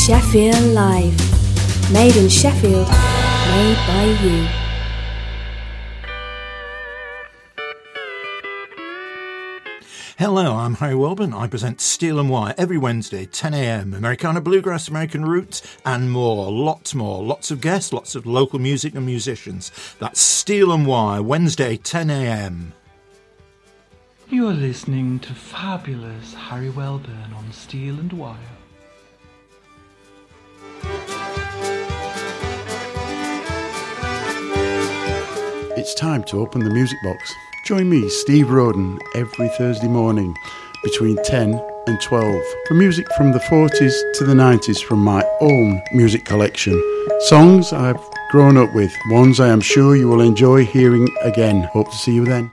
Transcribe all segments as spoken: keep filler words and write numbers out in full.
Sheffield Live. Made in Sheffield, made by you. Hello, I'm Harry Welburn. I present Steel and Wire every Wednesday, ten a.m. Americana Bluegrass, American Roots, and more. Lots more. Lots of guests, lots of local music and musicians. That's Steel and Wire, Wednesday, ten a.m. You're listening to fabulous Harry Welburn on Steel and Wire. It's time to open the music box. Join me, Steve Roden, every Thursday morning between ten and twelve for music from the forties to the nineties from my own music collection. Songs I've grown up with, ones I am sure you will enjoy hearing again. Hope to see you then.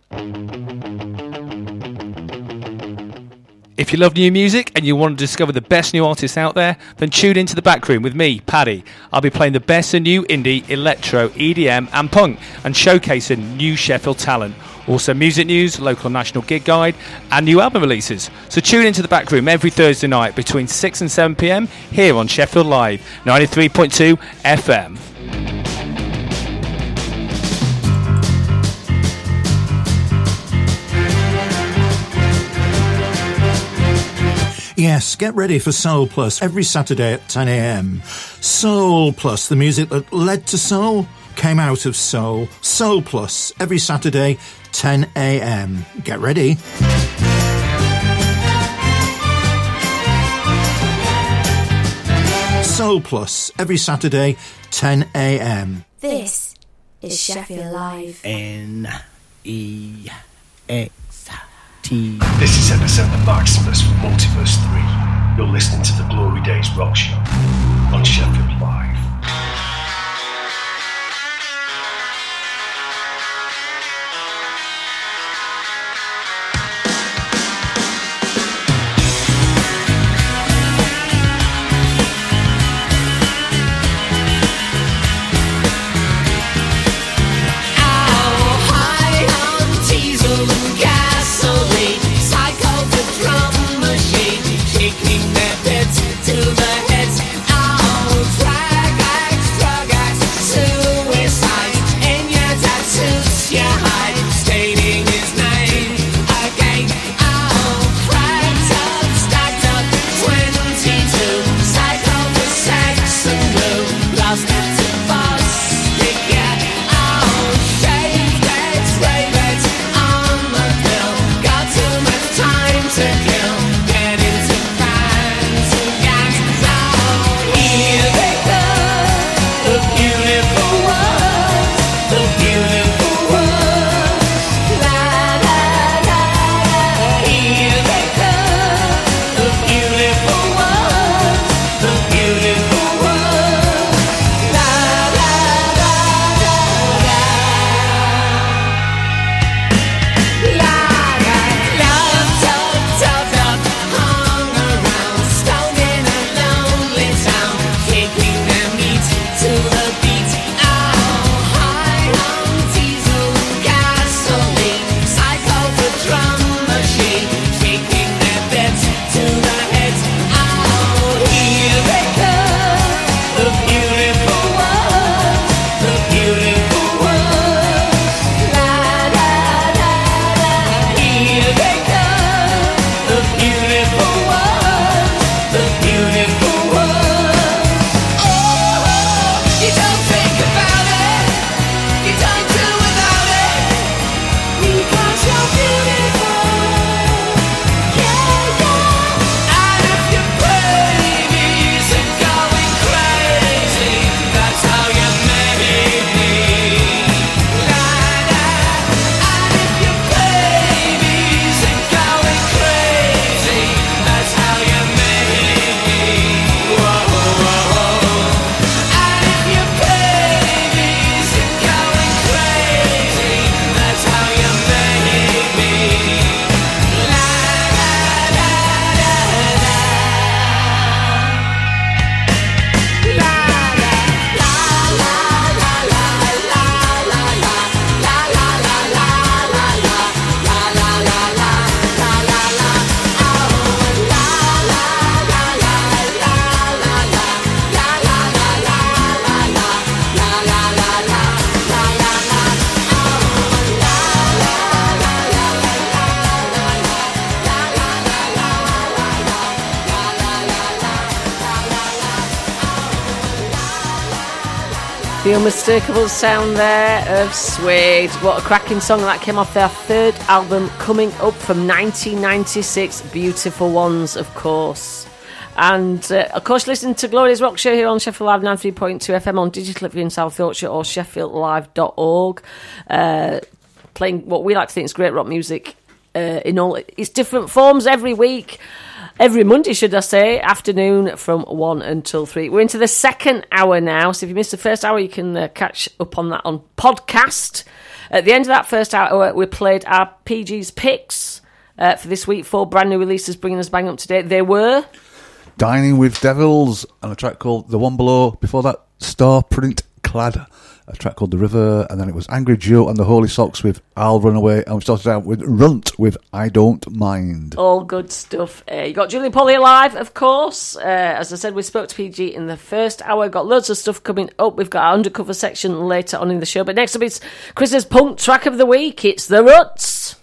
If you love new music and you want to discover the best new artists out there, then tune into The Back Room with me, Paddy. I'll be playing the best of new indie, electro, E D M and punk and showcasing new Sheffield talent. Also music news, local and national gig guide and new album releases. So tune into The Back Room every Thursday night between six and seven p.m. here on Sheffield Live, ninety-three point two F M. Yes, get ready for Soul Plus every Saturday at ten a.m. Soul Plus, the music that led to soul, came out of soul. Soul Plus every Saturday, ten a.m. Get ready. Soul Plus every Saturday, ten a.m. This is Sheffield Live. N E X T. This is Epicenter Maximus from Multiverse three. You're listening to the Glory Days Rock Show on Sheffield Live. To the heads, oh, The unmistakable sound there of Suede. What a cracking song. That came off their third album, Coming Up, from nineteen ninety-six. Beautiful Ones, of course. And, uh, of course, listen to Glory's Rock Show here on Sheffield Live ninety-three point two F M on digital if you're in South Yorkshire, or sheffield live dot org. Uh, playing what we like to think is great rock music uh, in all its different forms every week. Every Monday, should I say, afternoon from one until three. We're into the second hour now, so if you missed the first hour, you can uh, catch up on that on podcast. At the end of that first hour, we played our P G's picks uh, for this week. Four brand new releases bringing us bang up to date. They were Dining with Devils, and a track called The One Below. Before that, Star Print Clad, a track called The River, and then it was Angry Joe and the Holy Socks with I'll Run Away, and we started out with Runt with I Don't Mind. all good stuff. Uh, you got Julian Polly live, of course. Uh, as I said, we spoke to P G in the first hour. Got loads of stuff coming up. We've got our undercover section later on in the show. But next up, it's Chris's punk track of the week. It's The Ruts.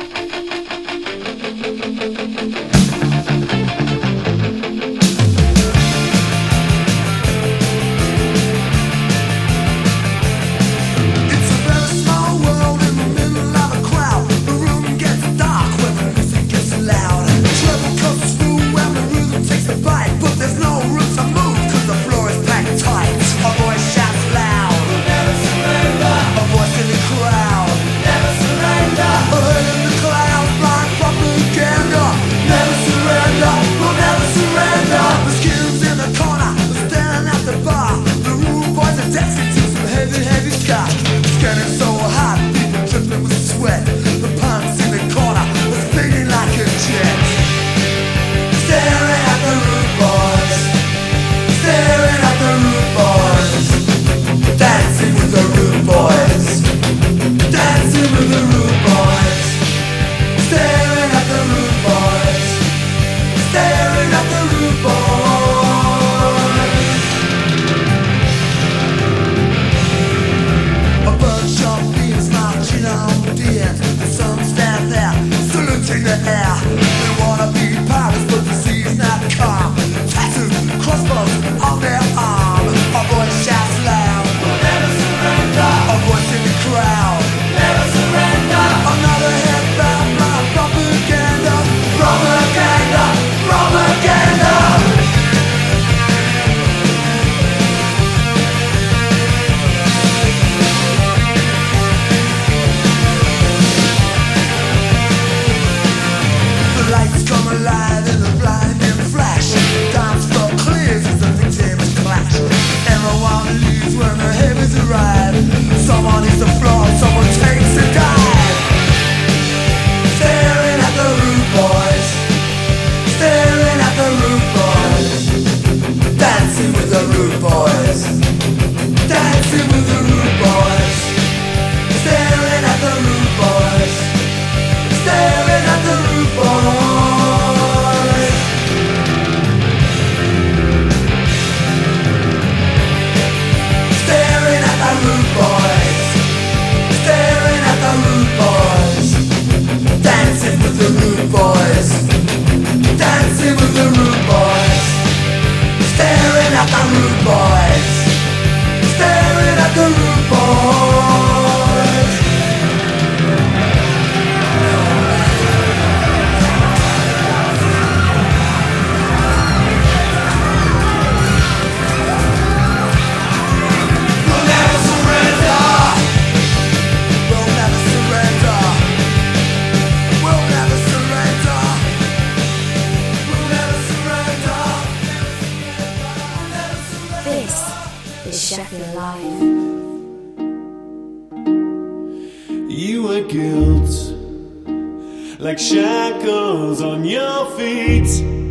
Like shackles on your feet,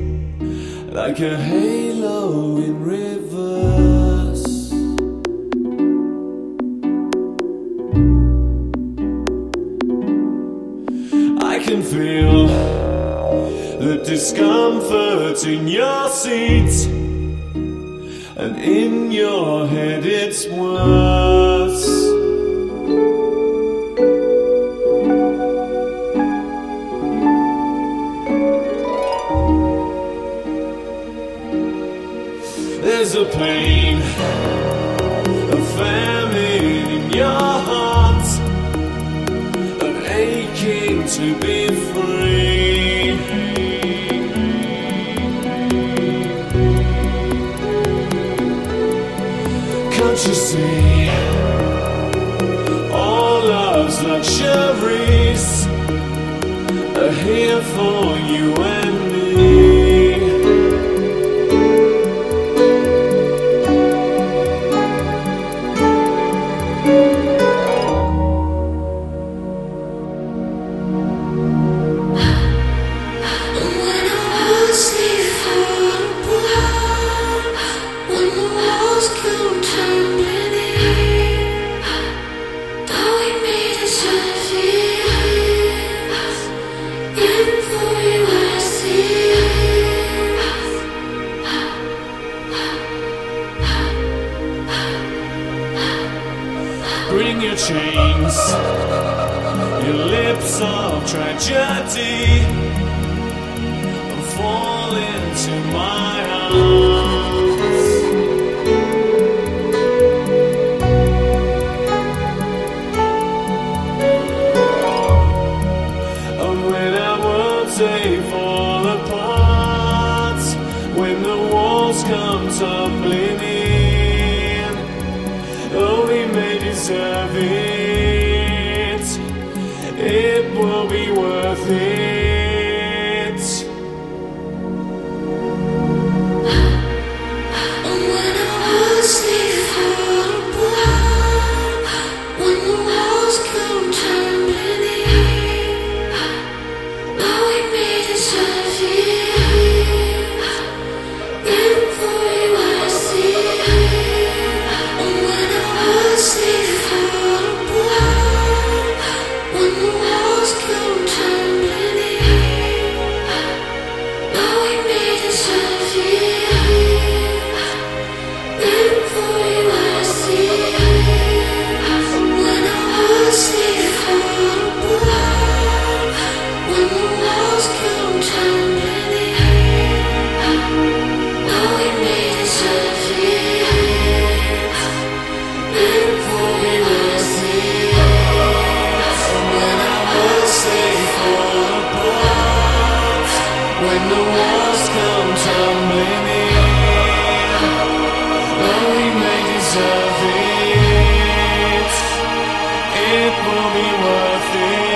like a halo in reverse. I can feel the discomfort in your seat, and in your head it's worse. There's a pain, a fan. your heart and aching to be free. Can't you see all love's luxuries are here for you and me? Bring your chains, your lips of tragedy, and fall into my arms. And when our worlds they fall apart, when the walls come tumbling in, oh, we may deserve it, it will be worth it. And when our worlds they fall apart, when the walls come tumbling in, oh, we may deserve it, it will be worth it. And when our worlds they fall apart, when the walls come tumbling in, oh, we may deserve it, it will be worth it. And when our worlds they fall apart, when the walls come tumbling in, oh, we may deserve it, it will be worth it. When our worlds they fall apart, when the walls come tumbling in, oh, we may deserve it, it will be worth it.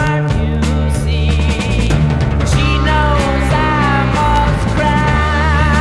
She knows I must cry.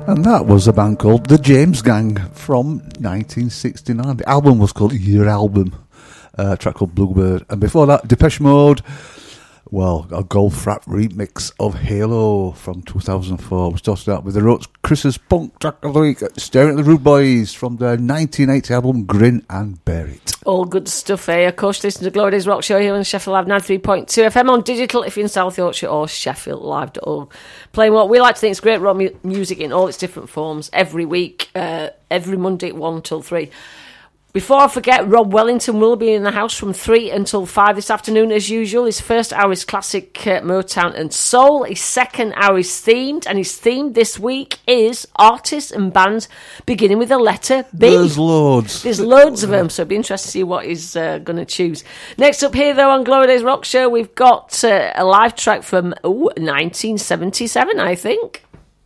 And that was a band called The James Gang from nineteen sixty-nine. The album was called Your Album, uh, a track called Bluebird. And before that, Depeche Mode, well, a Goldfrapp remix of Halo from two thousand four. We started out with the Roach Chris's Punk track of the week, Staring at the Rude Boys from their nineteen eighty album Grin and Bear It. All good stuff here. Of course, listen to Glory Days Rock Show here on Sheffield Live ninety-three point two F M on digital if you're in South Yorkshire, or sheffield live dot org. Playing what we like to think is great rock mu- music in all its different forms every week, uh, every Monday at one till three. Before I forget, Rob Wellington will be in the house from three until five this afternoon as usual. His first hour is classic uh, Motown and soul. His second hour is themed, and his theme this week is artists and bands beginning with the letter B. There's loads. There's loads of them, so it'll be interesting to see what he's uh, going to choose. Next up here, though, on Glory Days Rock Show, we've got uh, a live track from ooh, nineteen seventy-seven, I think.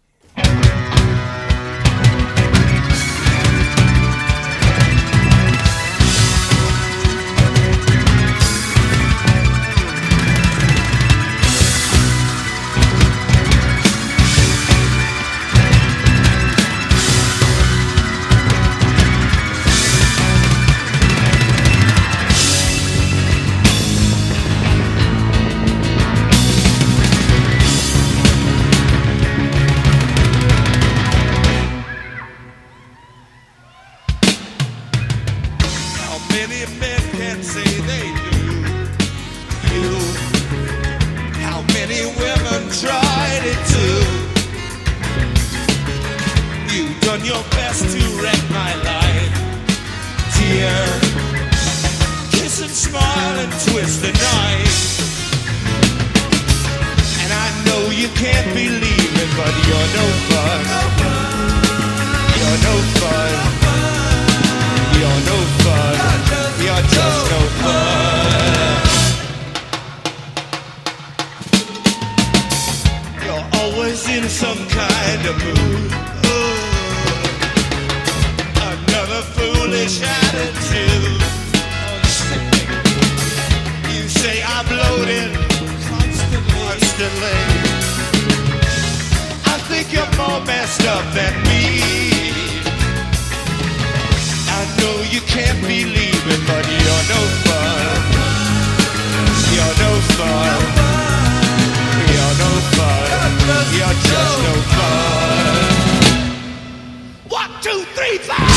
Your best to wreck my life. Tear, kiss and smile and twist the knife. And I know you can't believe it, but you're no fun. You're no fun. You're no fun. You're just no fun. You're always in some kind of mood. Foolish attitude. You say I'm loaded constantly. I think you're more messed up than me. I know you can't believe it, but you're no fun. You're no fun. You're no fun. You're just no fun. One, two, three, four.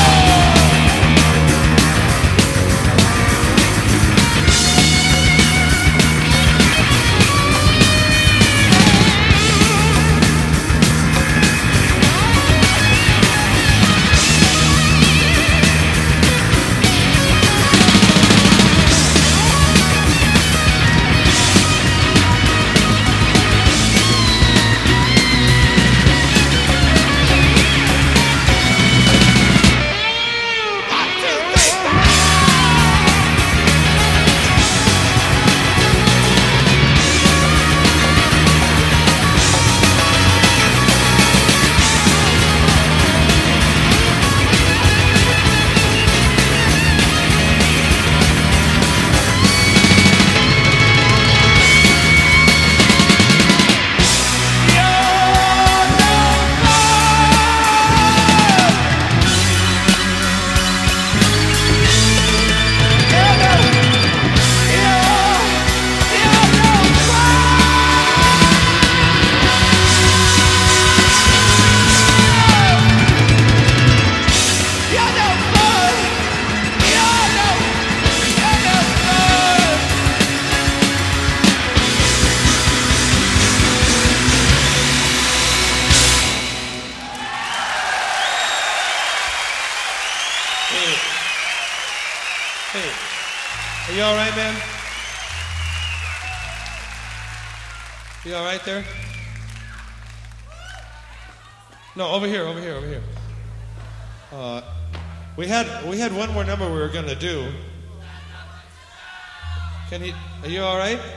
You all right, man? You all right there? No, over here, over here, over here. Uh, we had we had one more number we were gonna do. Can he? Are you all right?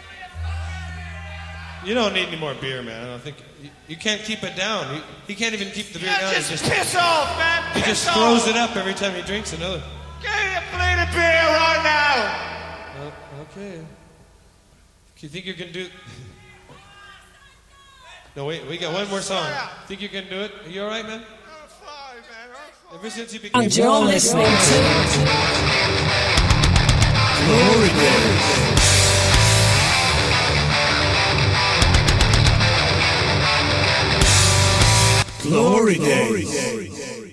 You don't need any more beer, man. I don't think you, you can't keep it down. He, he can't even keep the beer yeah, down. Just, he just piss off, man. He piss just off. throws it up every time he drinks another. Give me a plate of beer right now. Oh, okay. Do you think you can do? No, wait, we got one more song. Think you can do it? Are you all right, man? Ever since you became And you're listening to Glory Days. Glory Days.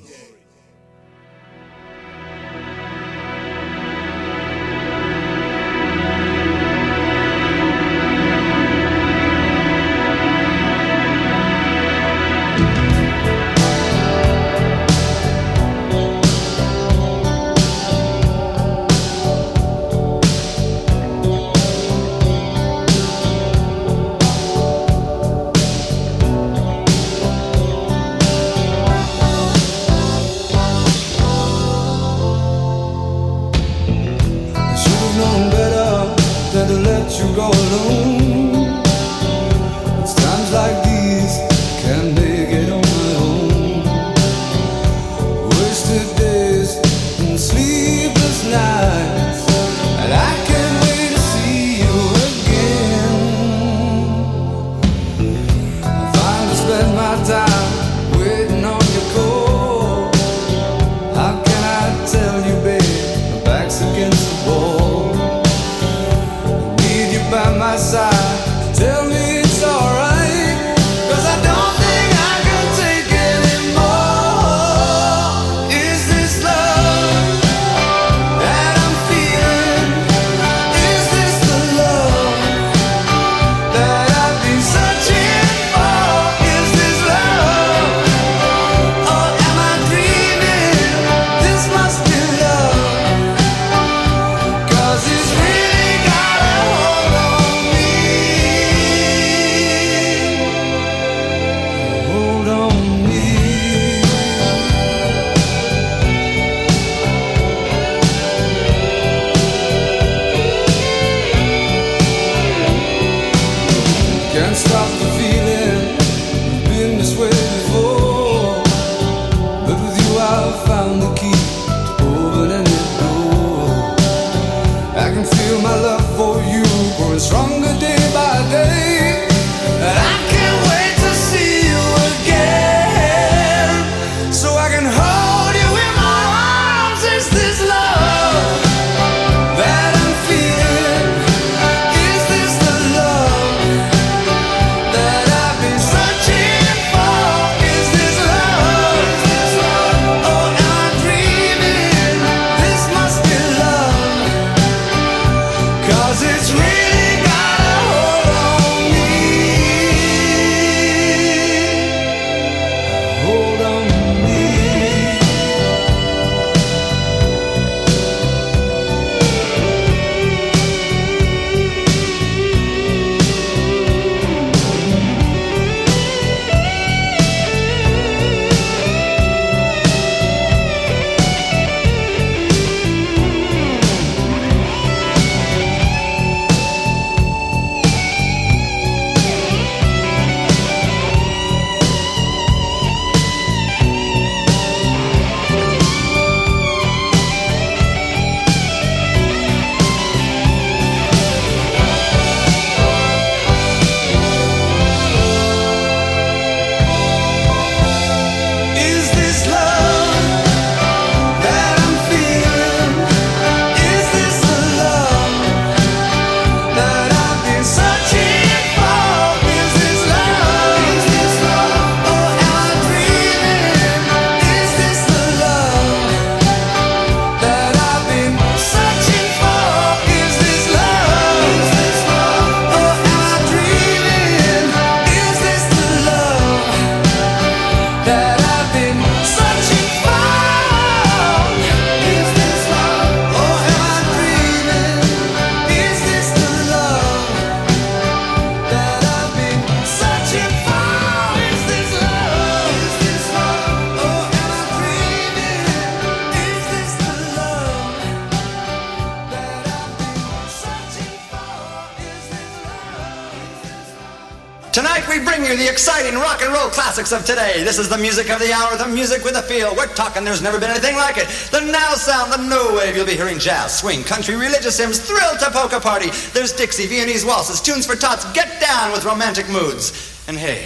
Tonight we bring you the exciting rock and roll classics of today. This is the music of the hour, the music with a feel. We're talking there's never been anything like it. The now sound, the no wave. You'll be hearing jazz, swing, country, religious hymns, thrill to polka party. There's Dixie, Viennese waltzes, tunes for tots. Get down with romantic moods. And hey,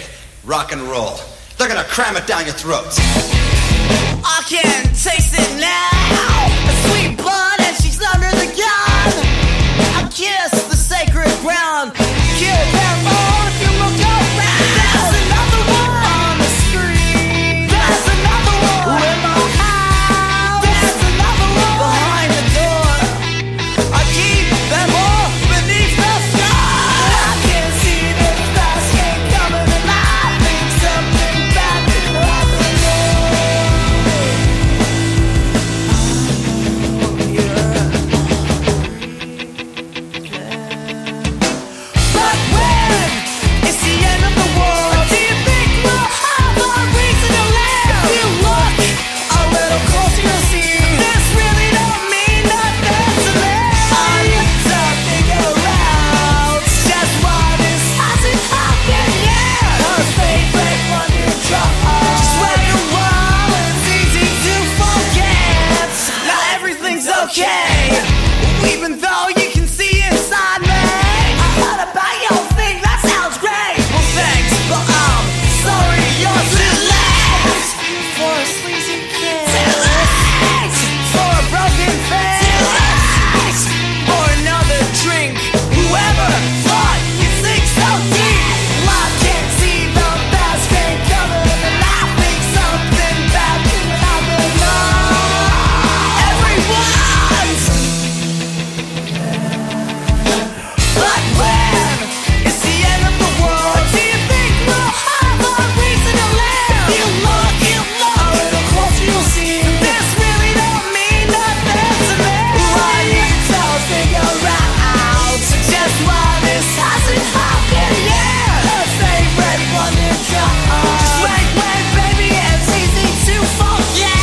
rock and roll. They're gonna cram it down your throats. I can taste it now. A sweet blood and she's under the gun. I kiss the sacred ground. Kill them all if you look around. There's another one on the street. There's another one in my house. There's another one behind the door. I keep them all beneath the sky. I can see the basket coming and I think something bad will happen. But when it's the end of the world, do you think we'll have a reason to live? If you look a little closer, you'll see this really don't mean nothing to live. I need to figure out just why this hasn't happened yet. Her favorite one to drop. Just wait a while, it's easy to forget. Not everything's okay, even though you can see inside me. I heard about your thing, that sounds great. Well, thanks, but I'm sorry you're too late for a sleazy kid. Too late for a broken face. Too late for another drink. Whoever thought you'd sink so deep? Well, I can't see the basket coming, and I think something bad could happen. Oh, everyone's. But when it's the end of the world, do you think we'll have a reason to live? If you look, you look a little closer, you'll see this really don't mean nothing to me. I need to figure out just why this hasn't happened yet. The favorite one to drop. Just wait, wait, baby, it's easy to forget.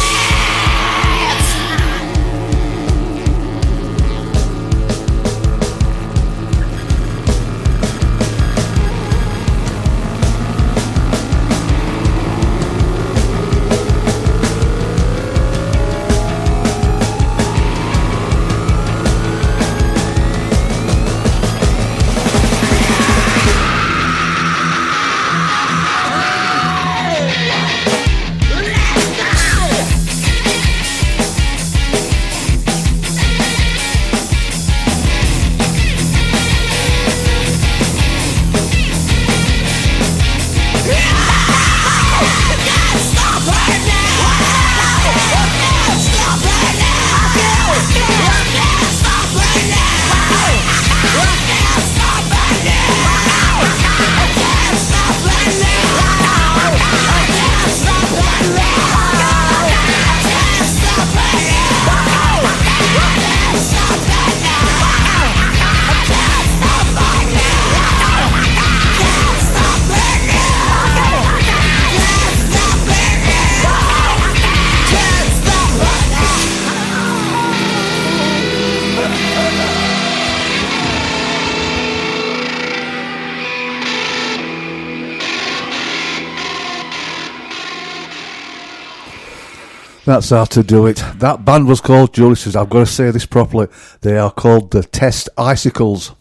That's how to do it. That band was called, Julie says, I've got to say this properly, they are called the Test Icicles.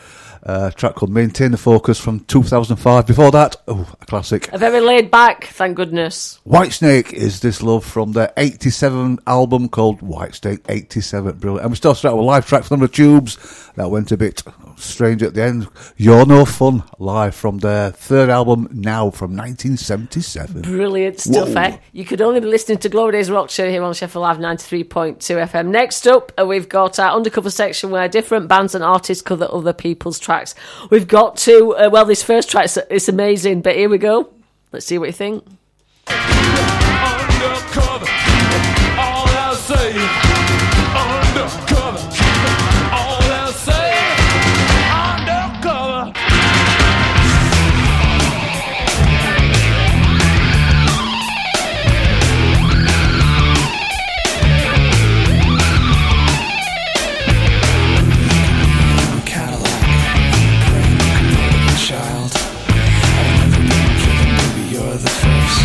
Uh, a track called Maintain the Focus from two thousand five. Before that, oh, a classic. A very laid back, thank goodness. Whitesnake Is This Love from their eighty-seven album called Whitesnake eighty-seven. Brilliant. And we still started with a live track from the Tubes. That went a bit strange at the end. You're No Fun, live from their third album Now from nineteen seventy-seven. Brilliant stuff, Whoa. eh? You could only be listening to Glory Days Rock Show here on Sheffield Live ninety-three point two F M. Next up, uh, we've got our undercover section where different bands and artists cover other people's tracks. We've got to, uh, well, this first track, it's amazing, but here we go. Let's see what you think. Undercover, all I'll say. Undercover, all I'll say. Undercover. Cadillac, praying convertible child. I've never been driven, baby, you're the first.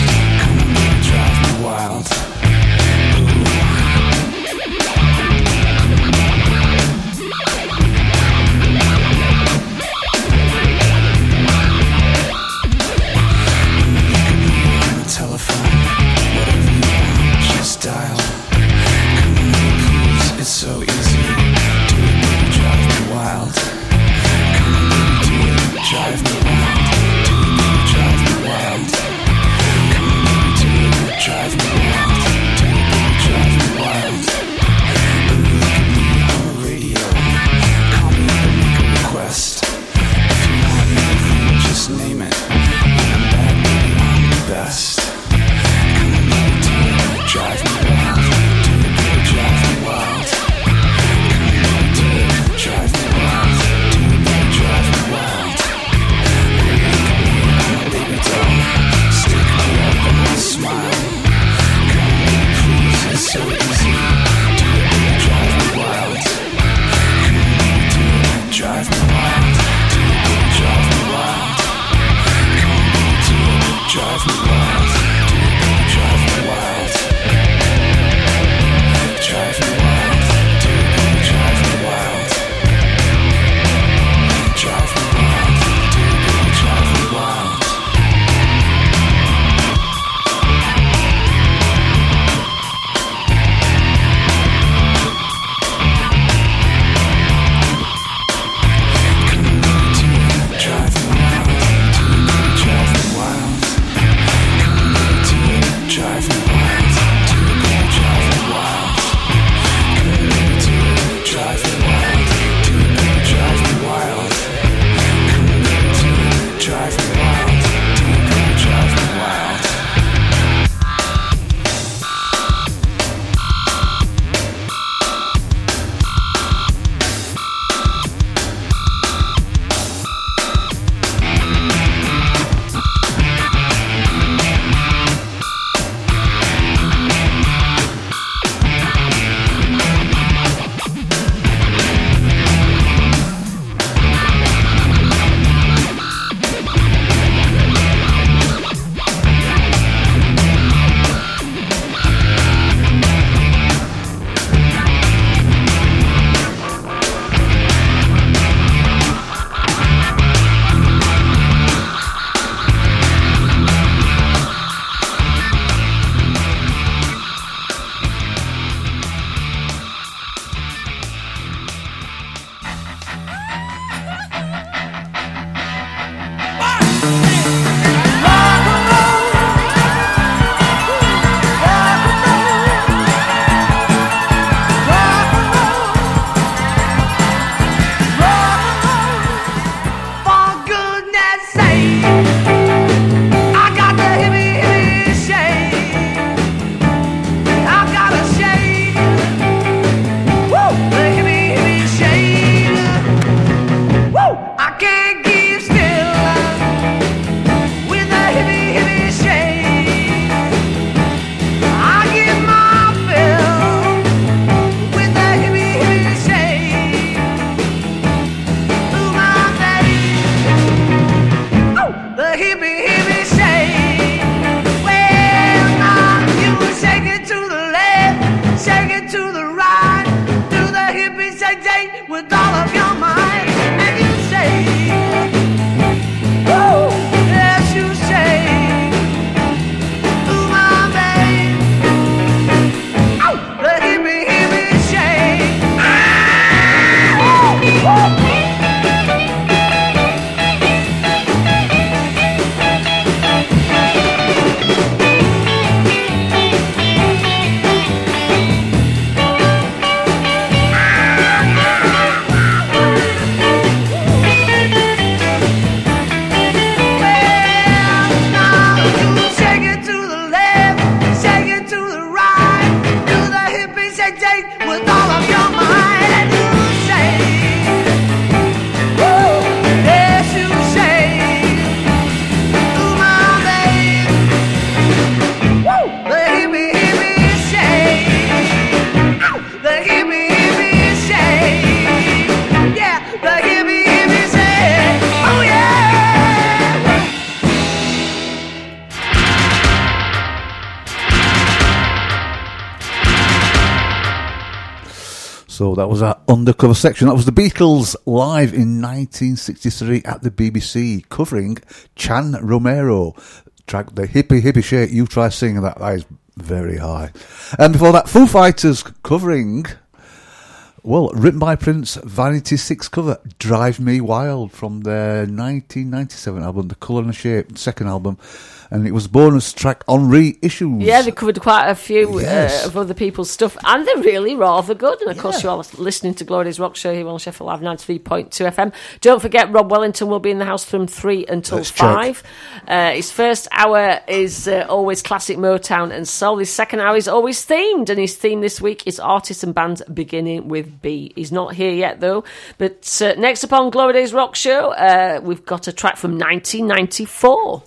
So that was our undercover section. That was the Beatles live in nineteen sixty-three at the B B C, covering Chan Romero. Track the hippie hippie shake. You try singing that. That is very high. And before that, Foo Fighters covering, well, written by Prince, Vanity Six cover, Drive Me Wild, from their nineteen ninety-seven album, The Colour and the Shape, second album. And it was a bonus track on reissues. Yeah, they covered quite a few Yes. uh, of other people's stuff, and they're really rather good. And of course, you're listening to Glory Days Rock Show here on Sheffield Live ninety-three point two F M. Don't forget, Rob Wellington will be in the house from three until Let's five. Uh, his first hour is uh, always classic Motown and soul. His second hour is always themed, and his theme this week is artists and bands beginning with B. He's not here yet, though. But uh, next up on Glory Days Rock Show, uh, we've got a track from nineteen ninety-four.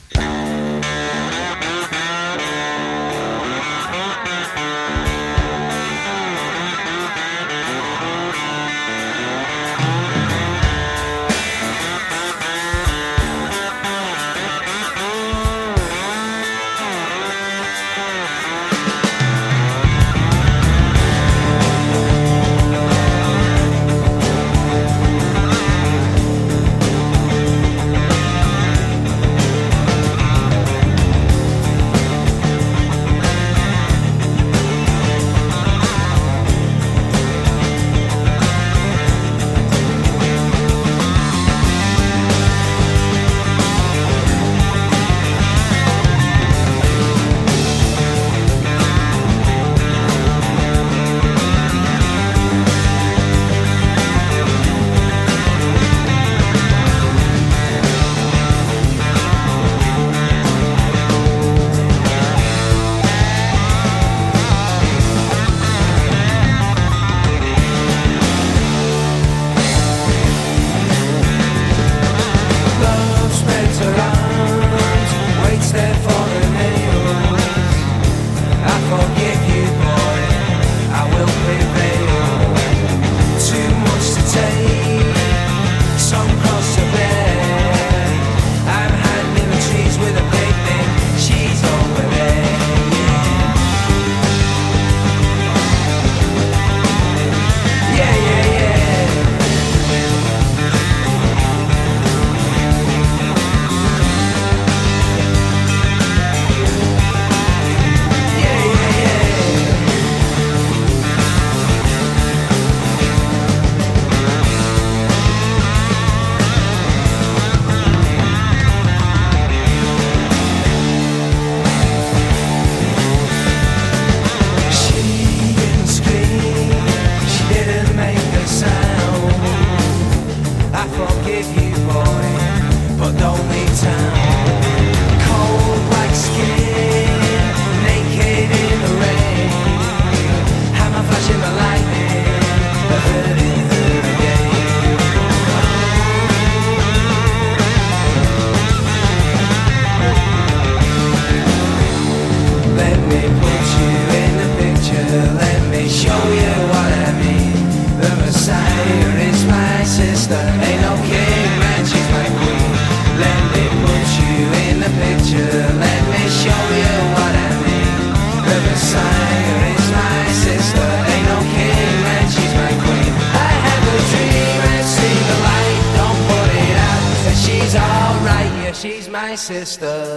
Sister.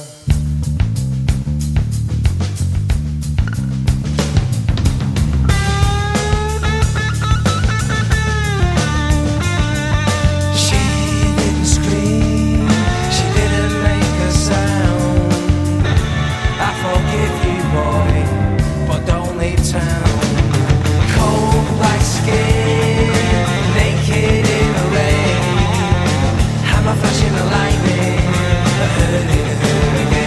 She didn't scream, she didn't make a sound. I forgive you, boy, but don't leave town. Cold black skin, naked in the rain. Hammer flashing the lightning. Hurting her again.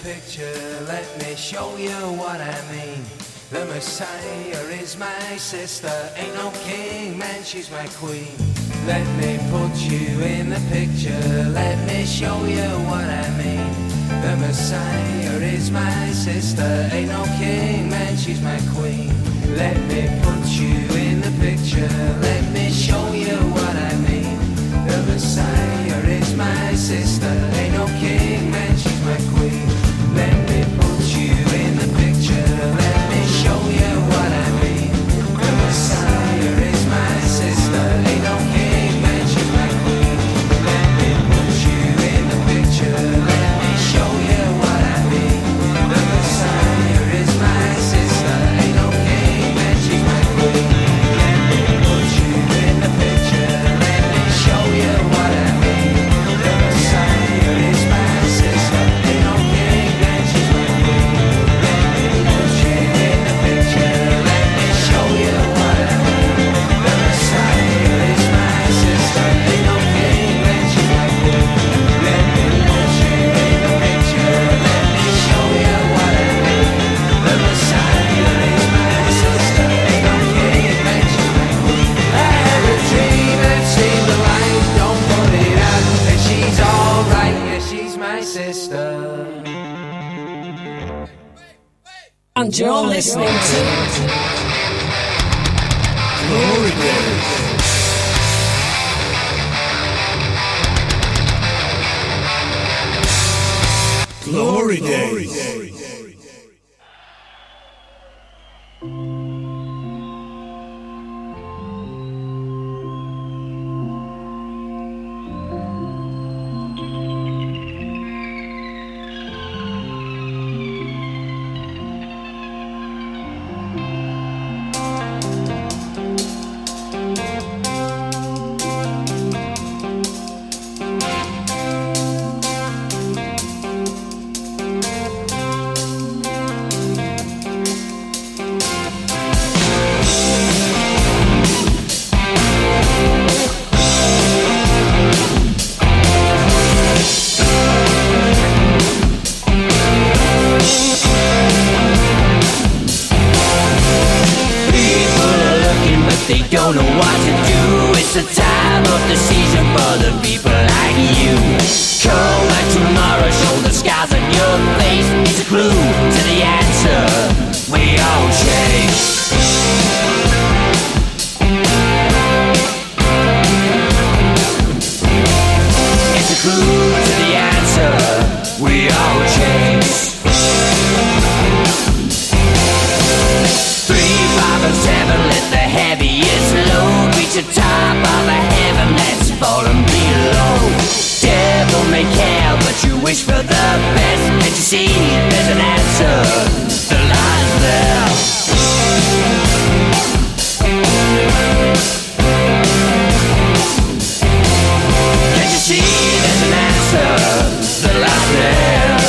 picture, let me show you what I mean. The Messiah is my sister, ain't no king, man, she's my queen. Let me put you in the picture, let me show you what I mean. The Messiah is my sister, ain't no king, man, she's my queen. Let me put you in the picture, let me show you what I mean. The Messiah is my sister, ain't no king, man, she's my queen. Let me put you in the picture, let me show you what I mean. The Messiah is my sister, ain't no king, man, she's my queen. Let me put you in the picture, let me show you what I mean. The Messiah is my sister, ain't no king, man, she's my queen. Let me put you in the picture, let me show you what I mean. The Messiah is my sister, ain't no king, man, she's my queen. Let me put you in the picture, let me show you what I mean. The Messiah is my sister, ain't no king, man, she's my queen. Let me put you in the picture, let me show you what I mean. The Messiah is my sister, ain't no king, man, she's my queen. I have a dream, I've seen the light, don't put it out, and she's alright, yeah, she's my sister. And you're listening to Glory Days. Glory Days. They don't know what to do. It's the time of the season for the people like you. Come back tomorrow, show the scars on your face. It's a clue to the answer. We all change. It's a clue to the answer. We all change. Three, five, and seven, let the heaviest load reach the top of the heaven that's fallen below. Devil may care, but you wish for the best. And you see, there's an answer. The lies there. Can't you see, there's an answer. The lies there.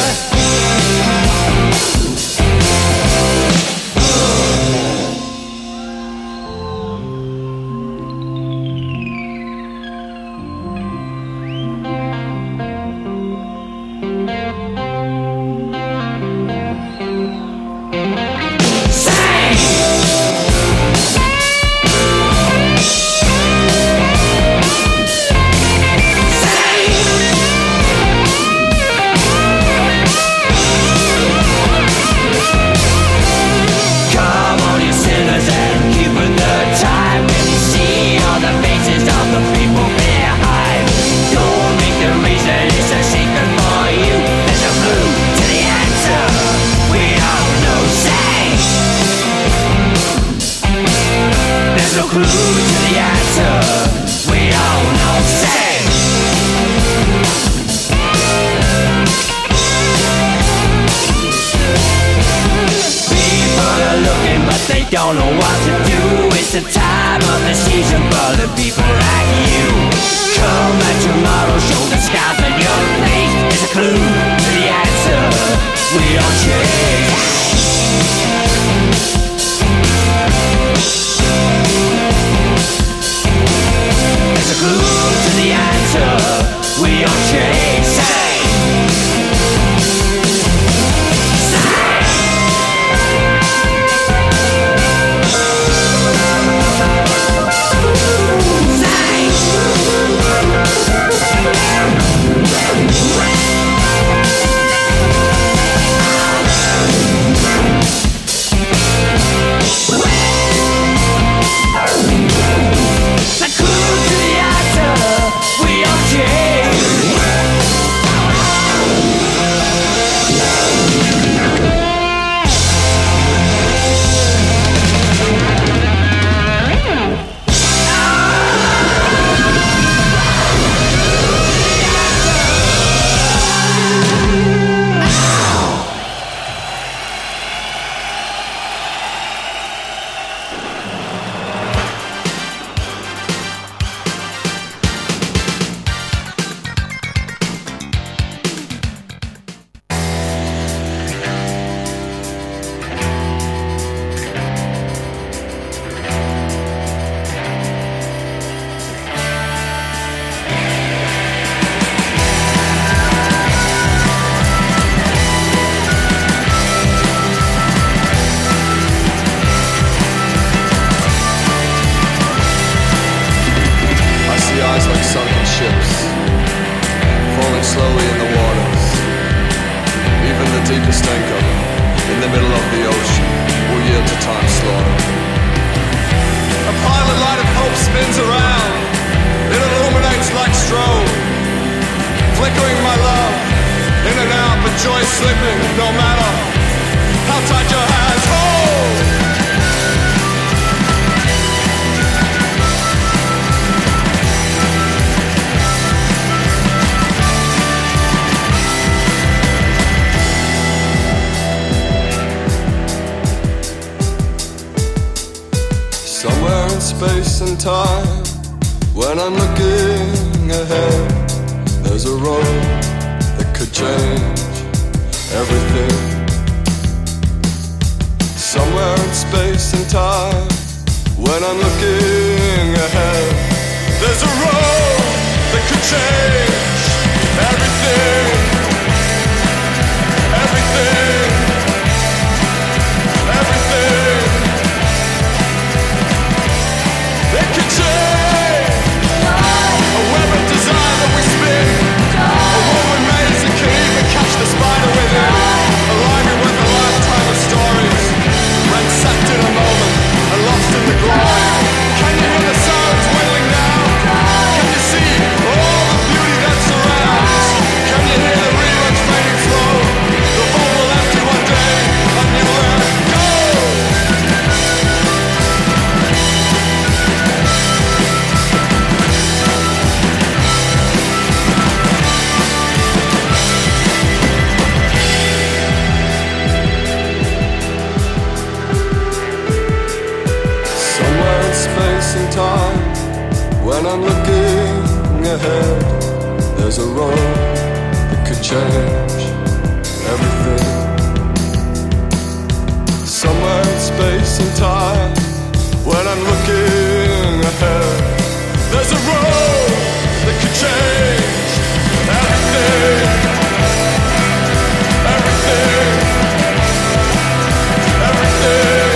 No clue to the answer. We all know same. People are looking but they don't know what to do. It's the time of the season for the people like you. Come back tomorrow, show the scars on your face. It's a clue to the answer. We all change. There's a clue to the answer. We all change. Say. deepest anchor in the middle of the ocean will yield to time's slaughter. A pilot light of hope spins around, it illuminates like strobe, flickering my love in and out, but joy slipping no matter how tight your hands hold. Somewhere in space and time, when I'm looking ahead, there's a road that could change everything. Somewhere in space and time, when I'm looking ahead, there's a road that could change everything. Everything. Everything. It could change. A web of desire that we spin, a woman maze that can even catch the spider within, aligning with a lifetime of stories, ransacked in a moment and lost in the glory. Can you hear the sounds wailing now? Can you see all the beauty that surrounds? Can you hear the reruns fading slow? The vault will empty one day and you let go. Space and time, when I'm looking ahead, there's a road that could change everything. Somewhere in space and time, when I'm looking ahead, there's a road that could change everything. Everything. Everything.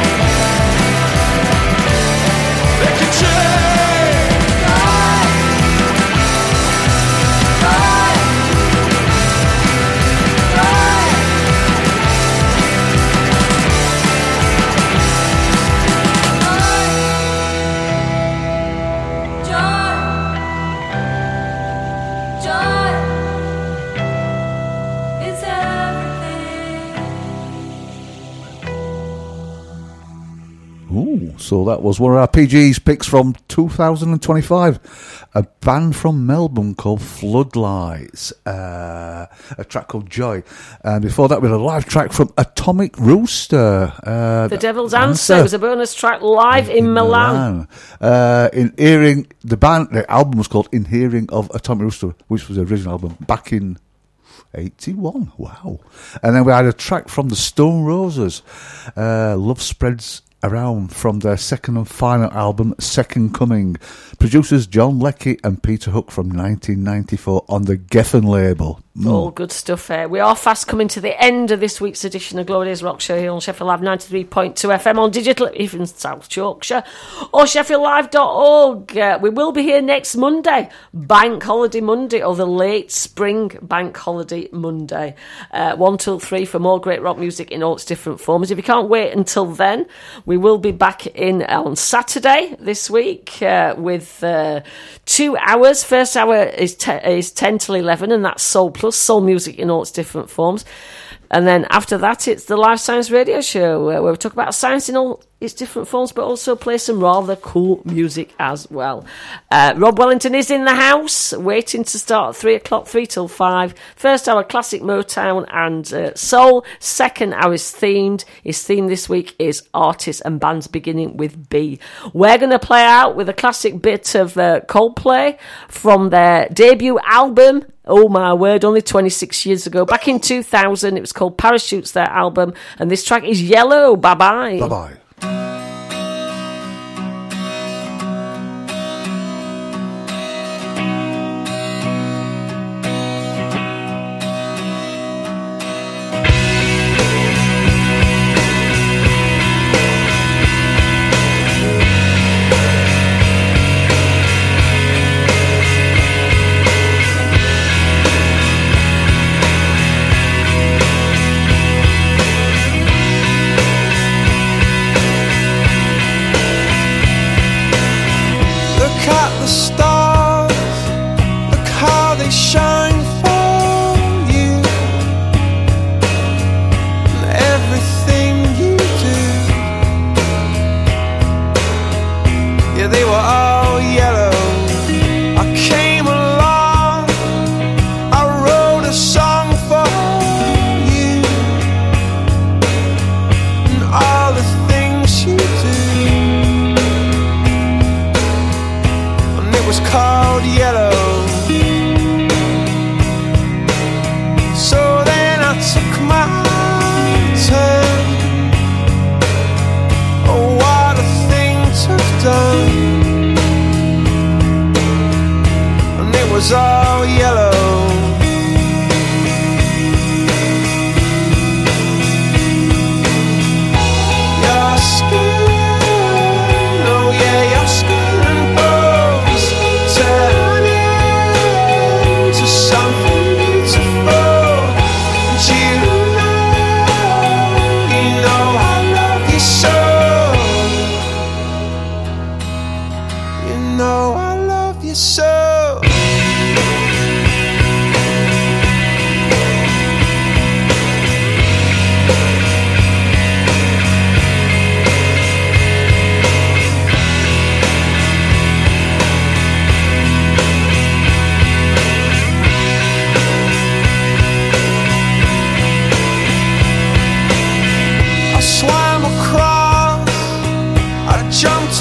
So that was one of our P G's picks from two thousand twenty-five. A band from Melbourne called Floodlights. Uh, a track called Joy. And before that, we had a live track from Atomic Rooster. Uh, the Devil's Answer. Answer. It was a bonus track live in, in Milan. Milan. Uh, in hearing, the band, the album was called In Hearing of Atomic Rooster, which was the original album, back in eighty-one. Wow. And then we had a track from the Stone Roses. Uh, Love Spreads Around, from their second and final album, Second Coming. Producers John Leckie and Peter Hook from nineteen ninety-four on the Geffen label. Mm. All good stuff there. We are fast coming to the end of this week's edition of Glory Days Rock Show here on Sheffield Live ninety-three point two F M on digital, even South Yorkshire, or sheffield live dot org. Uh, we will be here next Monday, Bank Holiday Monday, or the late spring Bank Holiday Monday. Uh, one till three for more great rock music in all its different forms. If you can't wait until then, we will be back in on Saturday this week uh, with uh, two hours. First hour is, te- is ten till eleven, and that's Soul Plus, soul music in all its different forms. And then after that, it's the Live Science Radio Show, uh, where we talk about science in all its different forms, but also play some rather cool music as well. Uh, Rob Wellington is in the house, waiting to start at three o'clock, three till five. First hour, classic Motown and uh, soul. Second hour is themed. His theme this week is artists and bands, beginning with B. We're going to play out with a classic bit of uh, Coldplay from their debut album. Oh my word, only twenty-six years ago. Back in two thousand, it was called Parachutes, their album, and this track is Yellow. Bye-bye. Bye-bye. Thank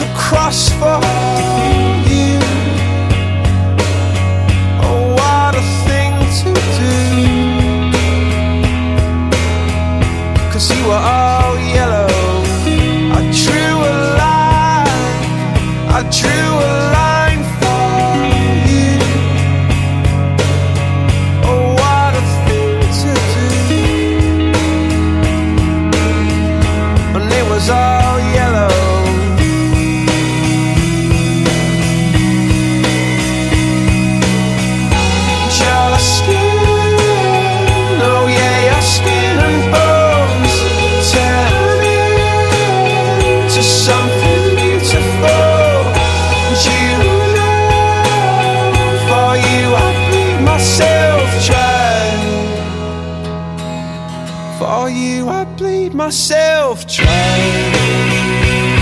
to cross for you. Oh, what a thing to do. 'Cause you were all yellow. I drew a line, I drew a line for you. Oh, what a thing to do. And it was all yellow. Your skin, oh yeah, your skin and bones turn into something beautiful. You know, for you I bleed myself dry. For you I bleed myself dry.